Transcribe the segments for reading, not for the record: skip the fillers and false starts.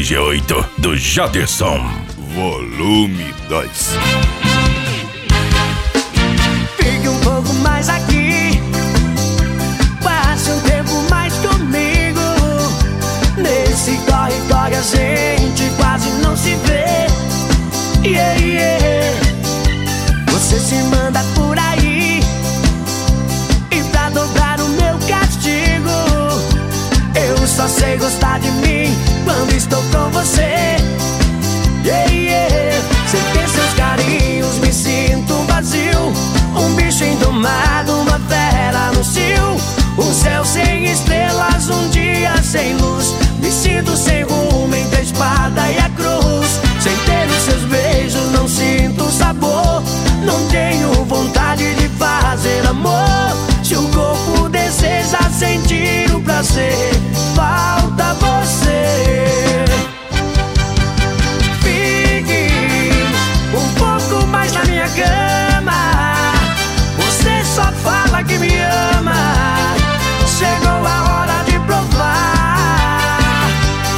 G8 do Jaderson. Volume 2. Fique um pouco mais aqui, passe um tempo mais comigo. Nesse corre-corre a gente quase não se vê. Yeah, yeah. Você se manda por aí, e pra dobrar o meu castigo, eu só sei gostar de mim quando estou com você. Yeah, yeah. Sem ter seus carinhos me sinto vazio, um bicho indomado, uma fera no cio. Um céu sem estrelas, um dia sem luz. Me sinto sem rumo entre a espada e a cruz. Sem ter os seus beijos não sinto sabor. Não tenho vontade de fazer amor. Se o corpo deseja sentir o prazer, falta você. Fique um pouco mais na minha cama. Você só fala que me ama. Chegou a hora de provar.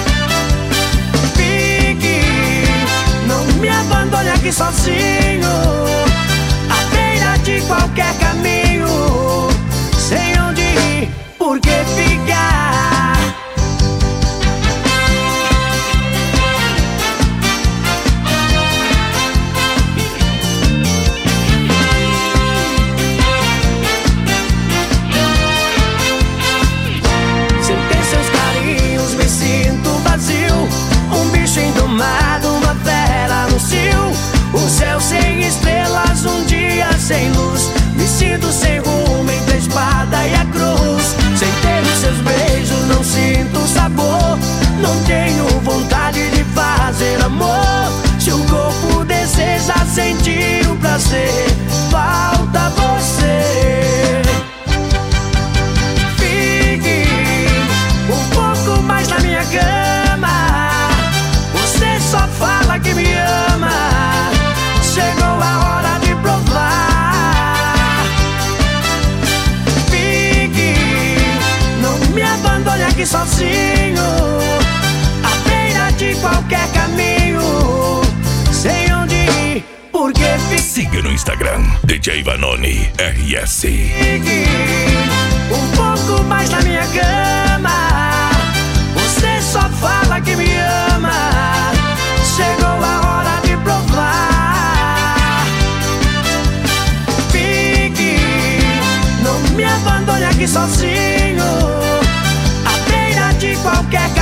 Fique, não me abandone aqui sozinho, à beira de qualquer caminho, sem onde ir, por que ficar? Sem ter seus carinhos me sinto vazio, um bicho indomado, uma fera no cio. Um céu sem estrelas, um dia sem luz. Me sinto sem rumo entre a espada e a cruz. Sem ter os seus beijos não sinto sabor. Não tenho vontade de fazer amor. Se o corpo deseja sentir o prazer, falta você. Fique um pouco mais na minha cama. Você só fala que me ama. Chegou a hora de provar. Fique, não me abandone aqui sozinho, à beira de qualquer caminho, sem onde ir, porque fique. Siga no Instagram, DJ Vanoni RS. Fique um pouco mais na minha cama. Você só fala que me ama. Chegou a hora de provar. Fique, não me abandone aqui sozinho, à beira de qualquer caminho,